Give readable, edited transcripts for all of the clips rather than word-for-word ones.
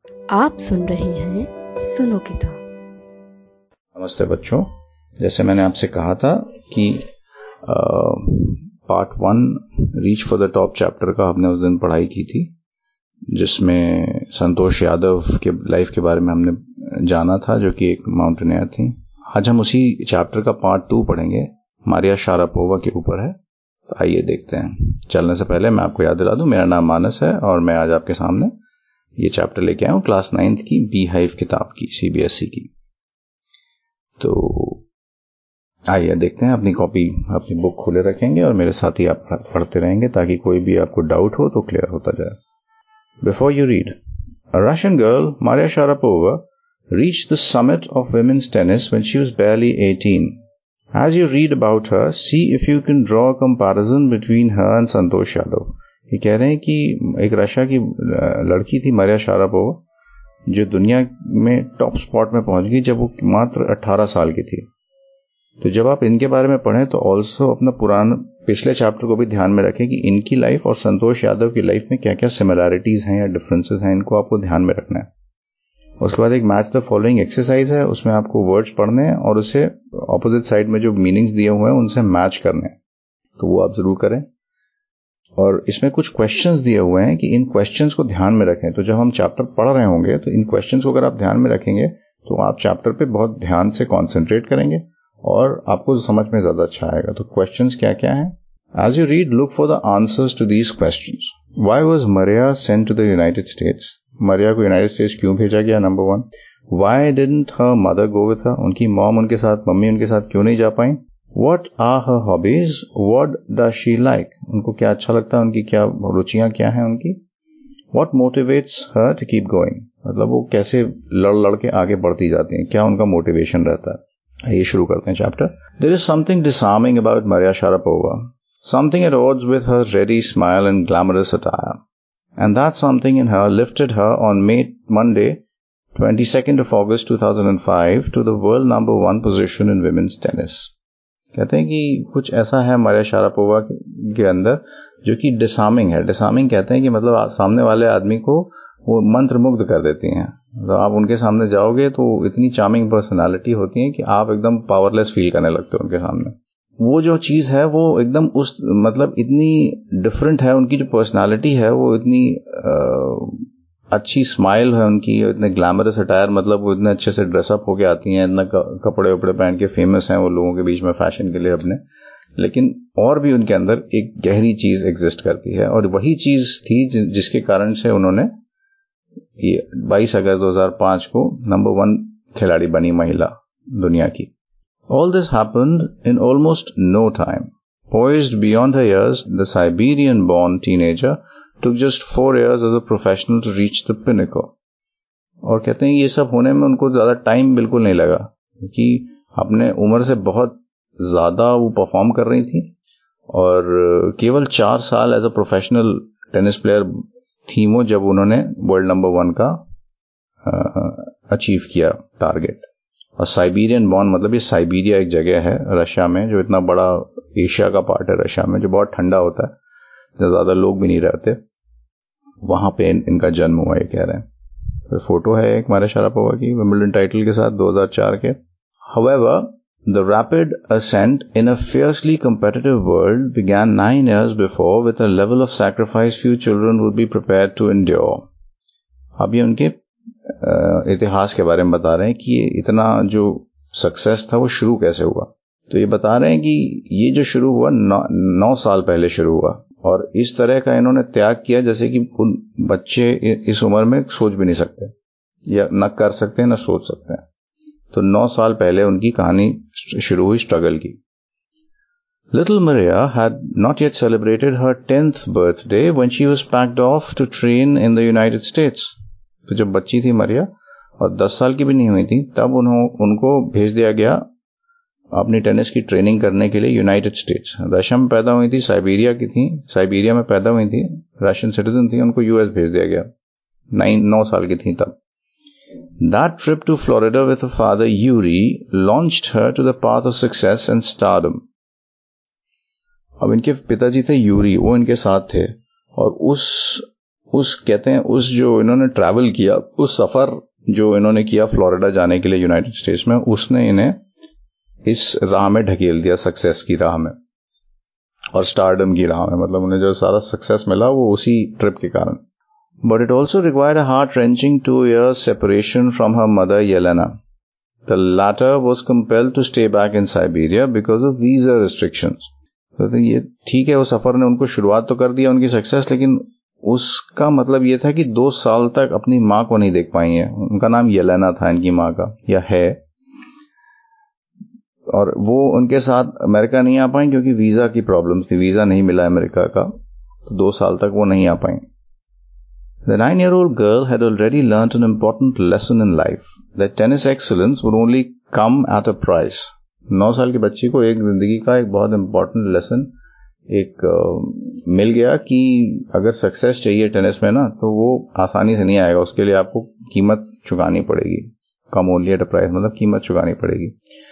आप सुन रहे हैं सुनो किताब। नमस्ते बच्चों, जैसे मैंने आपसे कहा था कि part 1 reach for the top chapter का हमने उस दिन पढ़ाई की थी, जिसमें संतोष यादव के लाइफ के बारे में हमने जाना था, जो कि एक माउंटेनियर थी। आज हम उसी चैप्टर का पार्ट 2 पढ़ेंगे, मारिया शारापोवा के ऊपर है। तो आइए देखते हैं। चलने से पहले मैं आपको याद दिला दूं, मेरा नाम मानस है और मैं आज आपके सामने ये चैप्टर लेके आया हूं, क्लास 9th की बी हाइव किताब की, CBSE की। तो आइए देखते हैं। अपनी कॉपी, अपनी बुक खुले रखेंगे और मेरे साथ ही आप पढ़ते रहेंगे ताकि कोई भी आपको डाउट हो तो क्लियर होता जाए। Before you read, a Russian girl, Maria Sharapova, reached the summit of women's tennis when she was barely 18. As you read about her, see if you can draw a comparison between her and Santosh Yadav. ये कह रहे हैं कि एक Russia की लड़की थी Maria Sharapova, जो दुनिया में टॉप स्पॉट में पहुंच गई जब वो मात्र 18 साल की थी। तो जब आप इनके बारे में पढ़ें तो ऑल्सो अपना पिछले चैप्टर को भी ध्यान में रखें कि इनकी लाइफ और संतोष यादव की लाइफ में क्या क्या सिमिलैरिटीज हैं या डिफरेंसेस हैं, इनको आपको ध्यान में रखना है। उसके बाद एक मैच द फॉलोइंग एक्सरसाइज है, उसमें आपको वर्ड्स पढ़ने हैं और उसे ऑपोजिट साइड में जो मीनिंग्स दिए हुए हैं उनसे मैच करने हैं। तो वो आप जरूर करें। और इसमें कुछ क्वेश्चंस दिए हुए हैं कि इन क्वेश्चंस को ध्यान में रखें। तो जब हम चैप्टर पढ़ रहे होंगे तो इन क्वेश्चंस को अगर आप ध्यान में रखेंगे तो आप चैप्टर पे बहुत ध्यान से कॉन्सेंट्रेट करेंगे और आपको समझ में ज्यादा अच्छा आएगा। तो क्वेश्चंस क्या क्या हैं? As you read, look for the answers to these questions. Why was Maria sent to the United States? Maria को यूनाइटेड स्टेट्स क्यों भेजा गया? Number 1. Why didn't her mother go with her? उनकी मम्मी उनके साथ क्यों नहीं जा पाई? What are her hobbies? What does she like? उनको क्या अच्छा लगता है, उनकी क्या रुचियां क्या हैं उनकी? What motivates her to keep going? मतलब वो कैसे लड़ के आगे बढ़ती जाती हैं, क्या उनका मोटिवेशन रहता है। ये शुरू करते हैं chapter. There is something disarming about Maria Sharapova. Something at odds with her ready smile and glamorous attire. And that something in her lifted her on Monday, 22nd of August 2005 to the world number 1 position in women's tennis. कहते हैं कि कुछ ऐसा है Maria Sharapova के अंदर जो कि डिसार्मिंग है। डिसार्मिंग कहते हैं कि मतलब सामने वाले आदमी को वो मंत्रमुग्ध कर देती हैं। तो आप उनके सामने जाओगे तो इतनी चार्मिंग पर्सनालिटी होती है कि आप एकदम पावरलेस फील करने लगते हो उनके सामने। वो जो चीज है वो एकदम उस मतलब इतनी डिफरेंट है, उनकी जो पर्सनालिटी है वो इतनी अच्छी स्माइल है उनकी, इतने ग्लैमरस अटायर, मतलब वो इतने अच्छे से ड्रेसअप होके आती हैं, इतना कपड़े वपड़े पहन के फेमस हैं वो लोगों के बीच में फैशन के लिए अपने। लेकिन और भी उनके अंदर एक गहरी चीज एग्जिस्ट करती है और वही चीज थी जिसके कारण से उन्होंने ये 22 अगस्त 2005 को नंबर 1 खिलाड़ी बनी महिला दुनिया की। All this happened in almost no time. Poised beyond her years, the Siberian-born teenager took just 4 years as a professional to reach the pinnacle. और कहते हैं ये सब होने में उनको ज्यादा टाइम बिल्कुल नहीं लगा, क्योंकि अपने उम्र से बहुत ज्यादा वो परफॉर्म कर रही थी और केवल 4 साल as a professional tennis player थी वो जब उन्होंने वर्ल्ड नंबर 1 का अचीव किया टारगेट। और साइबेरियन बॉर्न मतलब ये साइबेरिया एक जगह है रशिया में, जो इतना बड़ा एशिया का पार्ट है रशिया में, जो बहुत ठंडा होता है, जो ज्यादा लोग भी नहीं रहते, वहां पे इनका जन्म हुआ ये कह रहे हैं। फिर फोटो है एक मारिया शारापोवा की विंबलडन टाइटल के साथ 2004 के। However, the rapid ascent in a fiercely competitive world began 9 years before with a level of sacrifice few children would be prepared to endure. अब ये उनके इतिहास के बारे में बता रहे हैं कि ये इतना जो सक्सेस था वो शुरू कैसे हुआ। तो ये बता रहे हैं कि ये जो शुरू हुआ 9 साल पहले शुरू हुआ और इस तरह का इन्होंने त्याग किया जैसे कि उन बच्चे इस उम्र में सोच भी नहीं सकते या न कर सकते न सोच सकते हैं। तो 9 साल पहले उनकी कहानी शुरू हुई स्ट्रगल की। Little Maria had not yet celebrated her 10th birthday when she was packed off to train in the United States. तो जब बच्ची थी मरिया और 10 साल की भी नहीं हुई थी, तब उनको भेज दिया गया अपनी टेनिस की ट्रेनिंग करने के लिए यूनाइटेड स्टेट्स। रशिया में पैदा हुई थी, साइबेरिया में पैदा हुई थी, रशियन सिटीजन थी, उनको यूएस भेज दिया गया। 9 साल की थी तब। That trip to Florida with her father Yuri launched her to the path of success and stardom. अब इनके पिताजी थे यूरी, वो इनके साथ थे और उस कहते हैं उस जो इन्होंने ट्रैवल किया, उस सफर जो इन्होंने किया फ्लोरिडा जाने के लिए यूनाइटेड स्टेट्स में, उसने इन्हें इस राह में ढकेल दिया, सक्सेस की राह में और स्टारडम की राह में। मतलब उन्हें जो सारा सक्सेस मिला वो उसी ट्रिप के कारण। But it also required a heart wrenching 2 years separation from her mother Yelena. The latter was compelled to stay back in Siberia because of visa restrictions. तो ये ठीक है, वो सफर ने उनको शुरुआत तो कर दिया उनकी सक्सेस, लेकिन उसका मतलब ये था कि 2 साल तक अपनी माँ को नहीं देख पाई है। उनका नाम येलेना था इनकी माँ का, या है, और वो उनके साथ अमेरिका नहीं आ पाई क्योंकि वीजा की प्रॉब्लम थी, वीजा नहीं मिला अमेरिका का, तो 2 साल तक वो नहीं आ पाई। The 9-year-old girl had already learnt an important lesson in life, that tennis excellence would only come at a price. 9 साल की बच्ची को एक जिंदगी का एक बहुत इंपॉर्टेंट लेसन मिल गया कि अगर सक्सेस चाहिए टेनिस में ना, तो वो आसानी से नहीं आएगा, उसके लिए आपको कीमत चुकानी पड़ेगी। Come only at a price मतलब कीमत चुकानी पड़ेगी।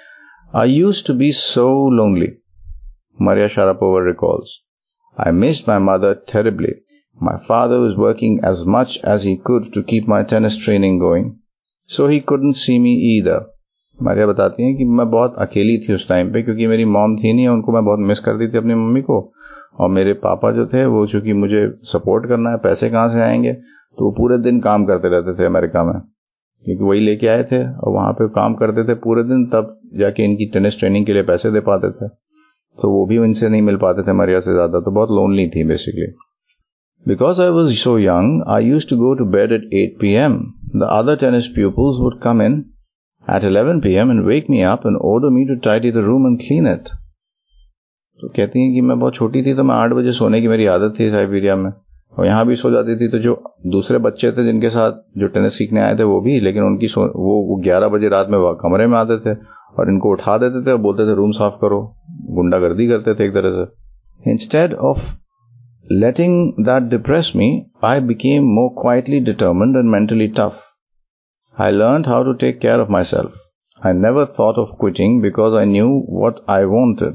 I used to be so lonely, Maria Sharapova recalls. I missed my mother terribly. My father was working as much as he could to keep my tennis training going, so he couldn't see me either. Maria बताती हैं कि मैं बहुत अकेली थी उस time पे, क्योंकि मेरी मॉम थी नहीं, उनको मैं बहुत मिस करती थी अपनी मम्मी को, और मेरे पापा जो थे वो चूंकि मुझे सपोर्ट करना है, पैसे कहाँ से आएंगे, तो वो पूरे दिन काम करते रहते थे अमेरिका में, क्योंकि वही लेके आए थे और वहां पे काम करते थे पूरे दिन, तब जाके इनकी टेनिस ट्रेनिंग के लिए पैसे दे पाते थे, तो वो भी उनसे नहीं मिल पाते थे मारिया से ज्यादा, तो बहुत लोनली थी basically. Because I was so young, I used to go to bed at 8 p.m. The other tennis pupils would come in at 11 p.m. and wake me up and order me to tidy the room and clean it. तो कहती हैं कि मैं बहुत छोटी थी तो मैं 8 बजे सोने की मेरी आदत थी साइबेरिया में, और यहाँ भी सो जाती थी, तो जो दूसरे बच्चे थे जिनके साथ जो टेनिस सीखने आए थे वो भी, लेकिन उनकी वो 11 बजे रात में कमरे में आते थे और इनको उठा देते थे और बोलते थे रूम साफ करो, गुंडागर्दी करते थे एक तरह से। Instead of letting that depress me, I became more quietly determined and mentally tough. I learned how to take care of myself. I never thought of quitting because I knew what I wanted.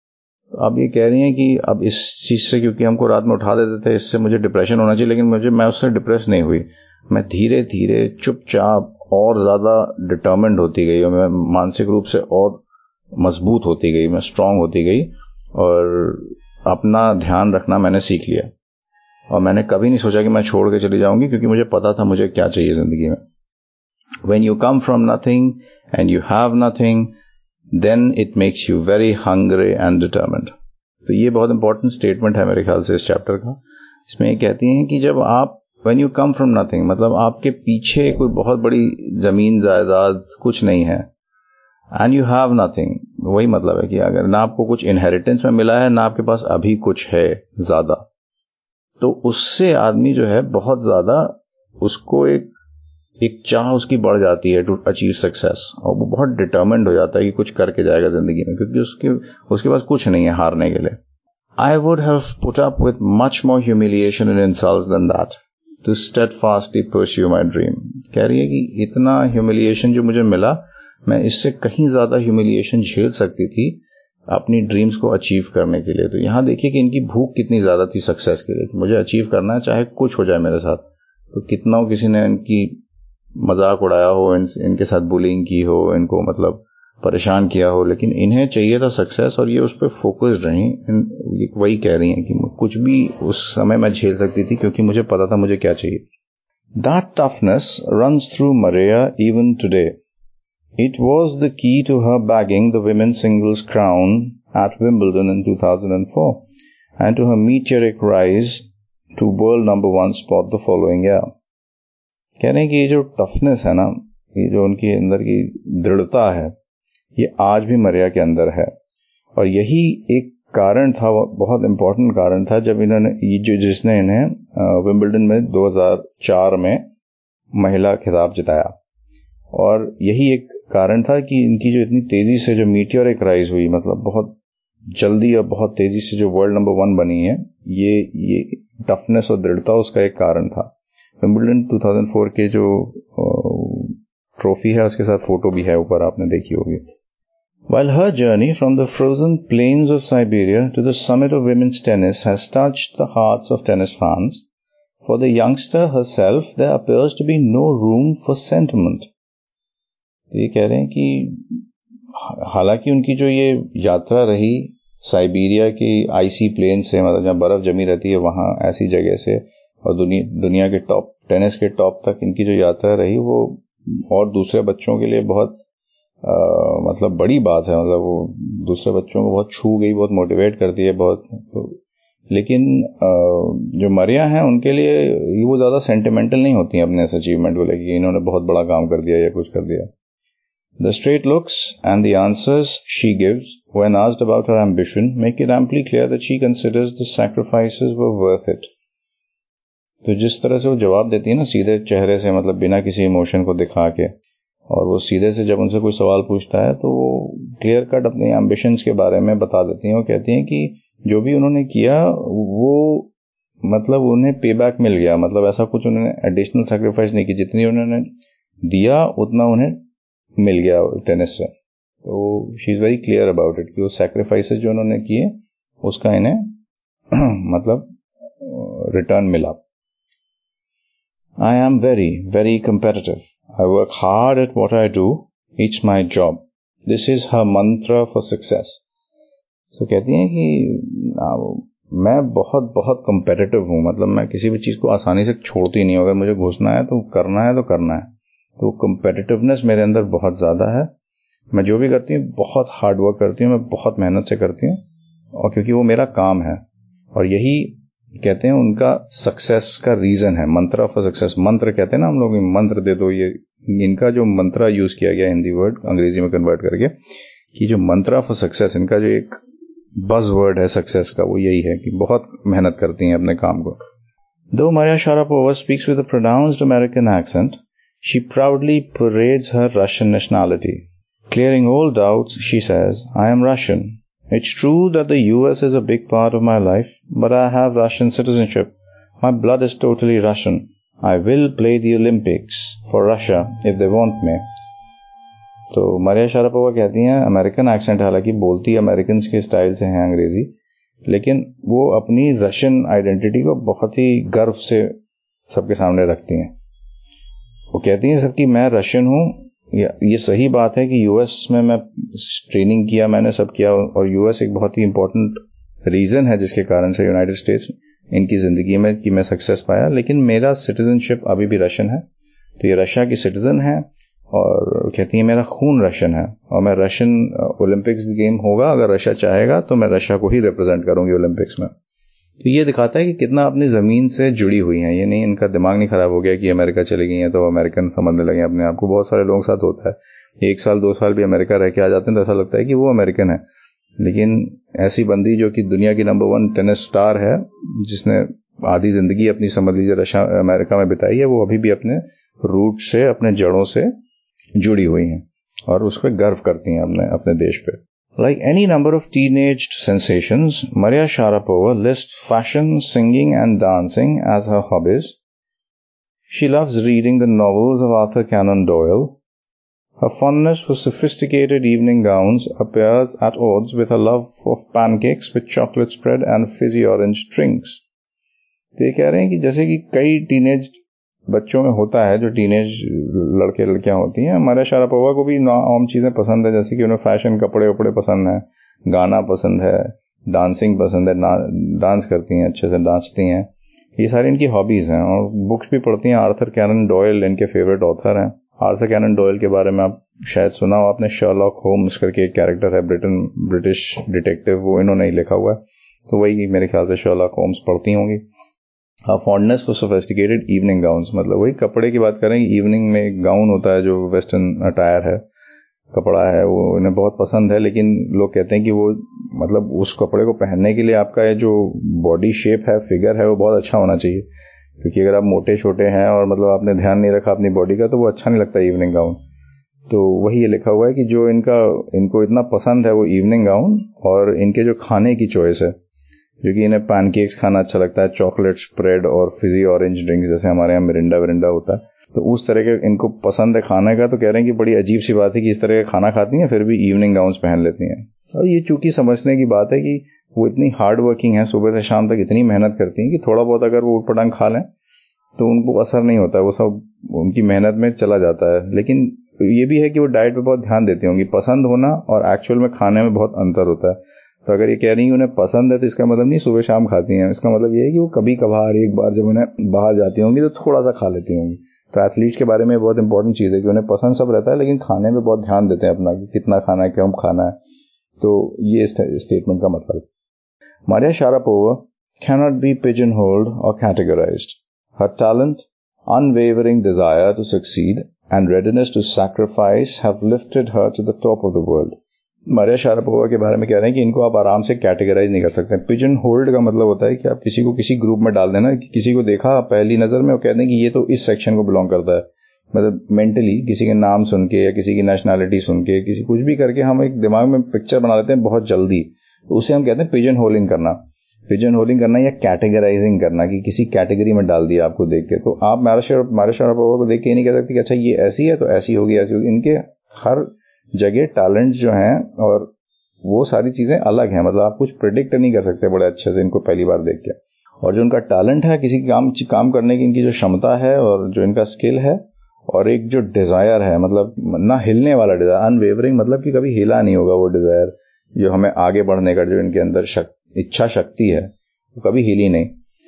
अब ये कह रही हैं कि अब इस चीज से, क्योंकि हमको रात में उठा देते थे, इससे मुझे डिप्रेशन होना चाहिए, लेकिन मैं उससे डिप्रेस नहीं हुई। मैं धीरे धीरे चुपचाप और ज्यादा डिटर्मिन्ड होती गई, और मैं मानसिक रूप से और मजबूत होती गई, मैं स्ट्रांग होती गई, और अपना ध्यान रखना मैंने सीख लिया। और मैंने कभी नहीं सोचा कि मैं छोड़ के चली जाऊंगी, क्योंकि मुझे पता था मुझे क्या चाहिए जिंदगी में। When you come from nothing and you have nothing, then it makes you very hungry and determined. तो ये बहुत इंपॉर्टेंट स्टेटमेंट है मेरे ख्याल से इस चैप्टर का। इसमें ये कहती हैं कि जब आप when you come from nothing, मतलब आपके पीछे कोई बहुत बड़ी जमीन जायदाद कुछ नहीं है, and you have nothing, वही मतलब है कि अगर ना आपको कुछ इनहेरिटेंस में मिला है, ना आपके पास अभी कुछ है ज्यादा, तो उससे आदमी जो है बहुत ज्यादा उसको एक चाह उसकी बढ़ जाती है टू अचीव सक्सेस, और वो बहुत डिटर्मिन्ड हो जाता है कि कुछ करके जाएगा जिंदगी में, क्योंकि उसके पास कुछ नहीं है हारने के लिए। I would have put up with much more humiliation and insults than that to steadfastly pursue my dream. कह रही है कि इतना ह्यूमिलिएशन जो मुझे मिला, मैं इससे कहीं ज्यादा ह्यूमिलिएशन झेल सकती थी अपनी ड्रीम्स को अचीव करने के लिए। तो यहां देखिए कि इनकी भूख कितनी ज्यादा थी सक्सेस के लिए, कि मुझे अचीव करना है चाहे कुछ हो जाए मेरे साथ। तो कितना हो किसी ने इनकी मजाक उड़ाया हो, इनके साथ बुलिंग की हो, इनको मतलब परेशान किया हो, लेकिन इन्हें चाहिए था सक्सेस, और ये उस पर फोकस्ड रही। वही कह रही हैं कि कुछ भी उस समय मैं झेल सकती थी, क्योंकि मुझे पता था मुझे क्या चाहिए। That toughness runs through Maria even today. It was the key to her bagging the women's singles crown at Wimbledon in 2004 and to her meteoric rise to world number 1 spot the following year. कह रहे हैं कि ये जो toughness है ना, ये जो उनकी अंदर की दृढ़ता है, ये आज भी मरिया के अंदर है, और यही एक कारण था, बहुत इंपॉर्टेंट कारण था, जब इन्होंने जिसने इन्हें विंबलडन में 2004 में महिला खिताब जिताया। और यही एक कारण था कि इनकी जो इतनी तेजी से जो मीटियोरिक राइज हुई, मतलब बहुत जल्दी और बहुत तेजी से जो वर्ल्ड नंबर 1 बनी है, ये टफनेस और दृढ़ता उसका एक कारण था। विंबलडन 2004 के जो ट्रॉफी है उसके साथ फोटो भी है ऊपर, आपने देखी होगी। While her journey from the frozen plains of Siberia to the summit of women's tennis has touched the hearts of tennis fans, For the youngster herself, there appears to be no room for sentiment. ये कह रहे हैं कि हालांकि उनकी जो ये यात्रा रही साइबेरिया की आइसी प्लेन से, मतलब जहाँ बर्फ जमी रहती है वहां ऐसी जगह से, और दुनिया के टॉप टेनिस के टॉप तक इनकी जो यात्रा रही वो और दूसरे बच्चों के लिए बहुत मतलब बड़ी बात है। मतलब वो दूसरे बच्चों को बहुत छू गई, बहुत मोटिवेट करती है बहुत। तो लेकिन जो मरिया हैं उनके लिए वो ज्यादा सेंटिमेंटल नहीं होती हैं अपने इस अचीवमेंट को लेकर, इन्होंने बहुत बड़ा काम कर दिया या कुछ कर दिया। The straight looks and the answers she gives when asked about her ambition make it amply clear that she considers the sacrifices were worth it. तो जिस तरह से वो जवाब देती है ना सीधे चेहरे से, मतलब बिना किसी इमोशन को दिखा के, और वो सीधे से जब उनसे कोई सवाल पूछता है तो वो क्लियर कट अपने एम्बिशंस के बारे में बता देती हैं। वो कहती हैं कि जो भी उन्होंने किया वो मतलब उन्हें पे बैक मिल गया, मतलब ऐसा कुछ उन्होंने एडिशनल सैक्रिफाइस नहीं की, जितनी उन्होंने दिया उतना उन्हें मिल गया टेनिस से। तो she is very clear about it कि वो सैक्रिफाइसेस जो उन्होंने किए उसका इन्हें मतलब रिटर्न मिला। I am very, very competitive. I work hard at what I do. It's my job. This is her mantra for success. तो कहती हैं कि मैं बहुत बहुत competitive हूँ, मतलब मैं किसी भी चीज को आसानी से छोड़ती नहीं हूँ। अगर मुझे घुसना है तो करना है तो करना है। तो competitiveness मेरे अंदर बहुत ज्यादा है। मैं जो भी करती हूँ बहुत हार्ड वर्क करती हूँ, मैं बहुत मेहनत से करती हूँ, और क्योंकि वो मेरा काम है। और यही कहते हैं उनका सक्सेस का रीजन है, मंत्र फॉर सक्सेस। मंत्र कहते हैं ना हम लोग, मंत्र दे दो, ये इनका जो मंत्र यूज किया गया हिंदी वर्ड अंग्रेजी में कन्वर्ट करके, कि जो मंत्र फॉर सक्सेस, इनका जो एक बज वर्ड है सक्सेस का, वो यही है कि बहुत मेहनत करती हैं अपने काम को। Though Maria Sharapova speaks with a pronounced American accent, she proudly parades her Russian nationality. Clearing all doubts, she says, I am Russian. It's true that the US is a big part of my life, but I have Russian citizenship. My blood is totally Russian. I will play the Olympics for Russia if they want me. तो Maria Sharapova कहती हैं, American accent, हालांकि बोलती American के style से है अंग्रेजी, लेकिन वो अपनी रशियन आइडेंटिटी को बहुत ही गर्व से सबके सामने रखती हैं। वो कहती हैं सबकी मैं रशियन हूँ। ये सही बात है कि यूएस में मैं ट्रेनिंग किया, मैंने सब किया, और यूएस एक बहुत ही इंपॉर्टेंट रीजन है जिसके कारण से यूनाइटेड स्टेट्स इनकी जिंदगी में कि मैं सक्सेस पाया, लेकिन मेरा सिटीजनशिप अभी भी रशियन है। तो ये रशिया की सिटीजन है, और कहती है मेरा खून रशियन है, और मैं रशियन ओलंपिक्स गेम होगा, अगर रशिया चाहेगा तो मैं रशिया को ही रिप्रेजेंट करूंगी ओलंपिक्स में। तो ये दिखाता है कि कितना अपनी जमीन से जुड़ी हुई हैं। ये नहीं, इनका दिमाग नहीं खराब हो गया कि अमेरिका चली गई हैं तो अमेरिकन समझने लगे अपने आप को। बहुत सारे लोगों के साथ होता है, 1 साल 2 साल भी अमेरिका रह के आ जाते हैं तो ऐसा लगता है कि वो अमेरिकन है, लेकिन ऐसी बंदी जो कि दुनिया की नंबर 1 टेनिस स्टार है, जिसने आधी जिंदगी अपनी समझ लीजिए रशिया अमेरिका में बिताई है, वो अभी भी अपने रूट से, अपने जड़ों से जुड़ी हुई हैं और उस पर गर्व करती हैं अपने देश पे। Like any number of teenaged sensations, Maria Sharapova lists fashion, singing and dancing as her hobbies. She loves reading the novels of Arthur Conan Doyle. Her fondness for sophisticated evening gowns appears at odds with her love of pancakes with chocolate spread and fizzy orange drinks. तो ये कह रहे हैं कि जैसे कि कई teenage बच्चों में होता है, जो टीनेज लड़के लड़कियां होती हैं, मारिया शारापोवा को भी आम चीजें पसंद है, जैसे कि उन्हें फैशन, कपड़े वपड़े पसंद है, गाना पसंद है, डांसिंग पसंद है, डांस करती हैं, अच्छे से नाचती हैं। ये सारी इनकी हॉबीज हैं, और बुक्स भी पढ़ती हैं। आर्थर कैनन डॉयल इनके फेवरेट ऑथर हैं। आर्थर कैनन डॉयल के बारे में आप शायद सुना हो आपने, शर्लॉक होम्स करके एक कैरेक्टर है, ब्रिटिश डिटेक्टिव, वो इन्होंने ही लिखा हुआ है। तो वही मेरे ख्याल से शर्लॉक होम्स पढ़ती होंगी। Fondness for sophisticated evening gowns, मतलब वही कपड़े की बात करें, इवनिंग में एक गाउन होता है जो वेस्टर्न अटायर है, कपड़ा है, वो इन्हें बहुत पसंद है। लेकिन लोग कहते हैं कि वो मतलब उस कपड़े को पहनने के लिए आपका ये जो बॉडी शेप है, फिगर है, वो बहुत अच्छा होना चाहिए, क्योंकि अगर आप मोटे छोटे हैं और मतलब आपने ध्यान नहीं रखा अपनी बॉडी का, तो वो अच्छा नहीं लगता इवनिंग गाउन। तो वही ये लिखा हुआ है कि जो इनको इतना पसंद है वो इवनिंग गाउन, और इनके जो खाने की चॉइस है, जो कि इन्हें पैनकेक्स खाना अच्छा लगता है, चॉकलेट स्प्रेड और फिजी ऑरेंज ड्रिंक्स, जैसे हमारे यहाँ मिरिंडा होता है, तो उस तरह के इनको पसंद है खाने का। तो कह रहे हैं कि बड़ी अजीब सी बात है कि इस तरह का खाना खाती हैं फिर भी इवनिंग गाउन्स पहन लेती हैं। और ये चूंकि समझने की बात है कि वो इतनी हार्ड वर्किंग है, सुबह से शाम तक इतनी मेहनत करती हैं कि थोड़ा बहुत अगर वो उटपटांग खा लें तो उनको असर नहीं होता, वो सब उनकी मेहनत में चला जाता है। लेकिन ये भी है कि वो डाइट पे बहुत ध्यान देती होंगी। पसंद होना और एक्चुअल में खाने में बहुत अंतर होता है। तो अगर ये कह रही है उन्हें पसंद है, तो इसका मतलब नहीं सुबह शाम खाती हैं, इसका मतलब ये है कि वो कभी कभार एक बार जब उन्हें बाहर जाती होंगी तो थोड़ा सा खा लेती होंगी। तो एथलीट के बारे में बहुत इंपॉर्टेंट चीज है कि उन्हें पसंद सब रहता है, लेकिन खाने में बहुत ध्यान देते हैं अपना, कि कितना खाना है, कम खाना है। तो ये स्टेटमेंट का मतलब। Maria Sharapova cannot be pigeonholed or categorized. Her talent, unwavering desire to succeed, and readiness to sacrifice have lifted her to the top of the world. Maria Sharapova के बारे में कह रहे हैं कि इनको आप आराम से कैटेगराइज नहीं कर सकते। पिजन होल्ड का मतलब होता है कि आप किसी को किसी ग्रुप में डाल देना, कि किसी को देखा पहली नजर में वो कहते हैं कि ये तो इस सेक्शन को बिलोंग करता है। मतलब मेंटली किसी के नाम सुन के या किसी की नेशनैलिटी सुन के, किसी कुछ भी करके हम एक दिमाग में पिक्चर बना लेते हैं बहुत जल्दी। तो उसे हम कहते हैं पिजन होलिंग करना। पिजन होलिंग करना या कैटेगराइजिंग करना, कि किसी कैटेगरी में डाल दिया आपको देख के। तो आप मारिया शारापोवा को देख के ये नहीं कह सकते कि अच्छा ये ऐसी है तो ऐसी होगी, ऐसी होगी। इनके हर जगह टैलेंट जो हैं और वो सारी चीजें अलग हैं। मतलब आप कुछ प्रिडिक्ट नहीं कर सकते बड़े अच्छे से इनको पहली बार देख के। और जो इनका टैलेंट है, किसी काम करने की इनकी जो क्षमता है और जो इनका स्किल है, और एक जो डिजायर है, मतलब ना हिलने वाला डिजायर, अनवेवरिंग, मतलब कि कभी हिला नहीं होगा वो डिजायर, जो हमें आगे बढ़ने का जो इनके अंदर इच्छा शक्ति है, वो कभी हिली नहीं।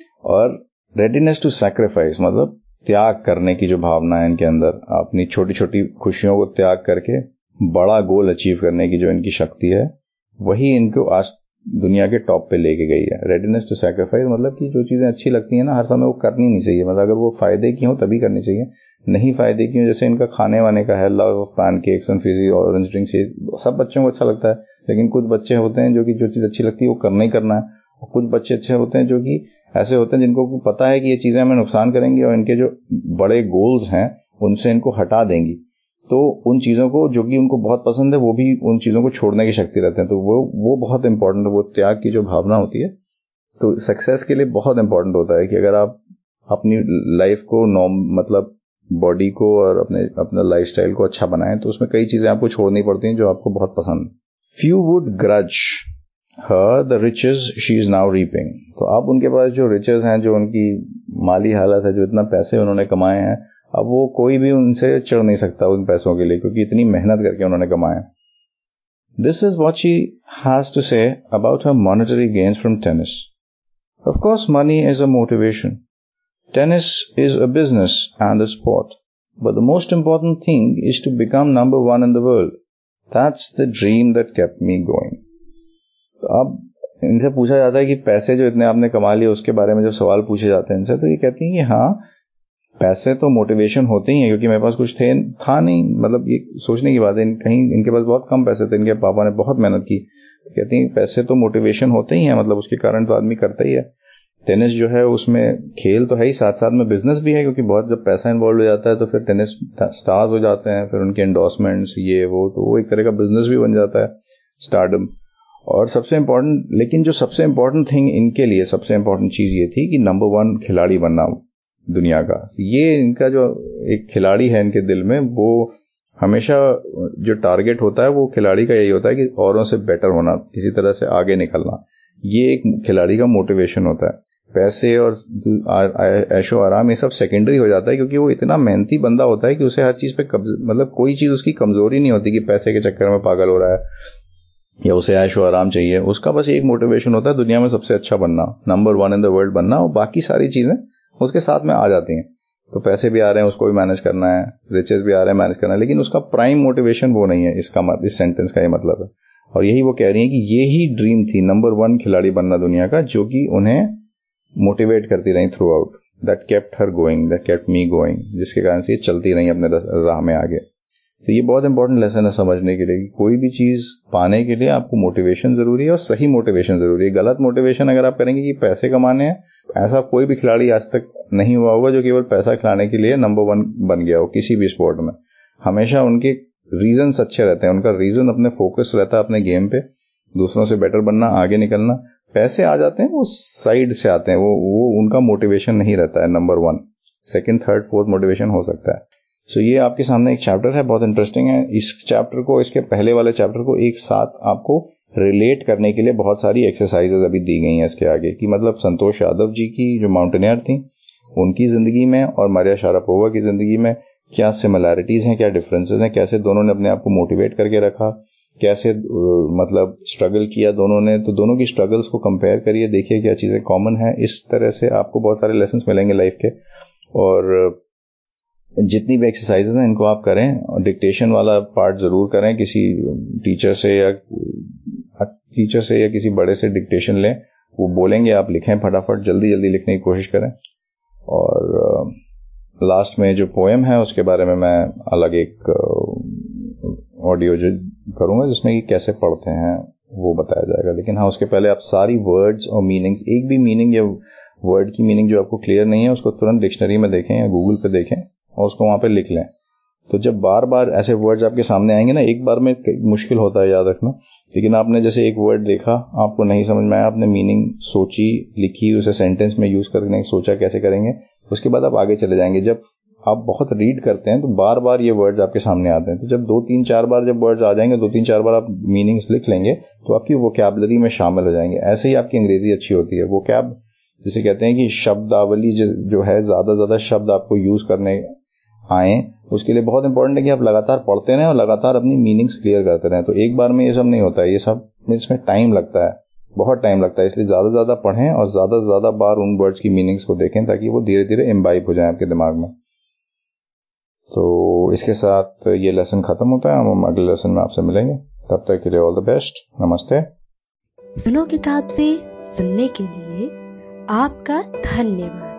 और रेडीनेस टू सैक्रिफाइस, मतलब त्याग करने की जो भावना है इनके अंदर, अपनी छोटी छोटी खुशियों को त्याग करके बड़ा गोल अचीव करने की जो इनकी शक्ति है, वही इनको आज दुनिया के टॉप पे लेके गई है। रेडीनेस टू सैक्रिफाइस मतलब कि जो चीजें अच्छी लगती हैं ना, हर समय वो करनी नहीं चाहिए। मतलब अगर वो फायदे की हो तभी करनी चाहिए, नहीं फायदे की हो, जैसे इनका खाने वाने का है, love of pancakes and fizzy orange drink, सब बच्चों को अच्छा लगता है। लेकिन कुछ बच्चे होते हैं जो कि जो चीज अच्छी लगती है वो करना ही करना है, और कुछ बच्चे अच्छे होते हैं जो कि ऐसे होते हैं जिनको पता है कि ये चीजें हमें नुकसान करेंगी और इनके जो बड़े गोल्स हैं उनसे इनको हटा देंगी। तो उन चीजों को जो कि उनको बहुत पसंद है, वो भी उन चीजों को छोड़ने की शक्ति रहते हैं। तो वो बहुत इंपॉर्टेंट है, वो त्याग की जो भावना होती है। तो सक्सेस के लिए बहुत इंपॉर्टेंट होता है कि अगर आप अपनी लाइफ को मतलब बॉडी को और अपना लाइफस्टाइल को अच्छा बनाएं, तो उसमें कई चीजें आपको छोड़नी पड़ती हैं जो आपको बहुत पसंद है। Few would grudge her the riches she is now reaping. तो अब उनके पास जो रिचेस हैं, जो उनकी माली हालत है, जो इतना पैसे उन्होंने कमाए हैं, अब वो कोई भी उनसे चढ़ नहीं सकता उन पैसों के लिए, क्योंकि इतनी मेहनत करके उन्होंने कमाए। This is what she has to say about her monetary gains from tennis. Of course money is a motivation. Tennis is a business and a sport, but the most important thing is to become number one in the world. That's the dream that kept me going. तो अब इनसे पूछा जाता है कि पैसे जो इतने आपने कमा लिए उसके बारे में जो सवाल पूछे जाते हैं इनसे, तो ये कहती हैं कि हाँ, पैसे तो मोटिवेशन होते ही हैं, क्योंकि मेरे पास कुछ था नहीं। मतलब ये सोचने की बात है, कहीं इनके पास बहुत कम पैसे थे, इनके पापा ने बहुत मेहनत की। तो कहती हैं पैसे तो मोटिवेशन होते ही हैं, मतलब उसके कारण तो आदमी करता ही है। टेनिस जो है उसमें खेल तो है ही, साथ साथ में बिजनेस भी है, क्योंकि बहुत जब पैसा इन्वॉल्व हो जाता है तो फिर टेनिस स्टार्स हो जाते हैं, फिर उनके एंडोर्समेंट्स ये वो, तो वो एक तरह का बिजनेस भी बन जाता है, स्टारडम। और सबसे इम्पोर्टेंट, लेकिन जो सबसे इम्पोर्टेंट थिंग इनके लिए, सबसे इम्पोर्टेंट चीज ये थी कि नंबर 1 खिलाड़ी बनना दुनिया का। ये इनका जो एक खिलाड़ी है इनके दिल में, वो हमेशा जो टारगेट होता है वो खिलाड़ी का यही होता है कि औरों से बेटर होना, किसी तरह से आगे निकलना। ये एक खिलाड़ी का मोटिवेशन होता है। पैसे और ऐशो आराम ये सब सेकेंडरी हो जाता है, क्योंकि वो इतना मेहनती बंदा होता है कि उसे हर चीज पे मतलब कोई चीज उसकी कमजोरी नहीं होती कि पैसे के चक्कर में पागल हो रहा है या उसे ऐशो आराम चाहिए। उसका बस एक मोटिवेशन होता है, दुनिया में सबसे अच्छा बनना, नंबर 1 इन द वर्ल्ड बनना, और बाकी सारी चीजें उसके साथ में आ जाती हैं। तो पैसे भी आ रहे हैं, उसको भी मैनेज करना है, रिचेस भी आ रहे हैं, मैनेज करना है, लेकिन उसका प्राइम मोटिवेशन वो नहीं है। इस सेंटेंस का ये मतलब है। और यही वो कह रही है कि ये ही ड्रीम थी, नंबर 1 खिलाड़ी बनना दुनिया का, जो कि उन्हें मोटिवेट करती रही throughout. That kept her going, that kept me going, जिसके कारण से ये चलती रही अपने राह में आगे। तो ये बहुत इंपॉर्टेंट लेसन है समझने के लिए कि कोई भी चीज पाने के लिए आपको मोटिवेशन जरूरी है, और सही मोटिवेशन जरूरी है। गलत मोटिवेशन अगर आप करेंगे कि पैसे कमाने हैं, ऐसा कोई भी खिलाड़ी आज तक नहीं हुआ होगा जो केवल पैसा खिलाने के लिए नंबर 1 बन गया हो किसी भी स्पोर्ट में। हमेशा उनके रीजंस अच्छे रहते हैं, उनका रीजन अपने फोकस रहता है अपने गेम पे, दूसरों से बेटर बनना, आगे निकलना। पैसे आ जाते हैं वो साइड से आते हैं, वो उनका मोटिवेशन नहीं रहता है number 1। Second, third, fourth motivation हो सकता है। सो ये आपके सामने एक चैप्टर है, बहुत इंटरेस्टिंग है। इस चैप्टर को, इसके पहले वाले चैप्टर को एक साथ आपको रिलेट करने के लिए बहुत सारी एक्सरसाइजेज अभी दी गई हैं इसके आगे, कि मतलब संतोष यादव जी की जो माउंटेनियर थी, उनकी जिंदगी में और मारिया शारापोवा की जिंदगी में क्या सिमिलैरिटीज हैं, क्या डिफरेंसेस हैं, कैसे दोनों ने अपने आप को मोटिवेट करके रखा, कैसे मतलब स्ट्रगल किया दोनों ने। तो दोनों की स्ट्रगल्स को कंपेयर करिए, देखिए क्या चीजें कॉमन है। इस तरह से आपको बहुत सारे लेसन्स मिलेंगे लाइफ के। और जितनी भी एक्सरसाइजेज हैं इनको आप करें, और डिक्टेशन वाला पार्ट जरूर करें। किसी टीचर से या किसी बड़े से डिक्टेशन लें, वो बोलेंगे आप लिखें, फटाफट जल्दी जल्दी लिखने की कोशिश करें। और लास्ट में जो पोएम है उसके बारे में मैं अलग एक ऑडियो जो करूंगा जिसमें कि कैसे पढ़ते हैं वो बताया जाएगा। लेकिन हाँ, उसके पहले आप सारी वर्ड्स और मीनिंग्स, एक भी मीनिंग या वर्ड की मीनिंग जो आपको क्लियर नहीं है उसको तुरंत डिक्शनरी में देखें या गूगल पे देखें और उसको वहां पे लिख लें। तो जब बार बार ऐसे वर्ड्स आपके सामने आएंगे ना, एक बार में मुश्किल होता है याद रखना, लेकिन आपने जैसे एक वर्ड देखा, आपको नहीं समझ में आया, आपने मीनिंग सोची, लिखी, उसे सेंटेंस में यूज करने की सोचा कैसे करेंगे, उसके बाद आप आगे चले जाएंगे। जब आप बहुत रीड करते हैं तो बार बार ये वर्ड्स आपके सामने आते हैं। तो जब 2-3-4 बार जब वर्ड्स आ जाएंगे, 2-3-4 बार आप मीनिंग्स लिख लेंगे तो आपकी वोकैबुलरी में शामिल हो जाएंगे। ऐसे ही आपकी अंग्रेजी अच्छी होती है। वोकैब जिसे कहते हैं कि शब्दावली जो है, ज्यादा शब्द आपको यूज करने आए, उसके लिए बहुत इंपॉर्टेंट है कि आप लगातार पढ़ते रहें और लगातार अपनी मीनिंग्स क्लियर करते रहें। तो एक बार में ये सब नहीं होता है, ये सब इसमें टाइम लगता है, बहुत टाइम लगता है। इसलिए ज्यादा पढ़ें और ज्यादा बार उन वर्ड्स की मीनिंग्स को देखें ताकि वो धीरे धीरे इम्बाइब हो जाए आपके दिमाग में। तो इसके साथ ये लेसन खत्म होता है। हम अगले लेसन में आपसे मिलेंगे, तब तक के लिए ऑल द बेस्ट, नमस्ते। सुनो किताब से सुनने के लिए आपका धन्यवाद।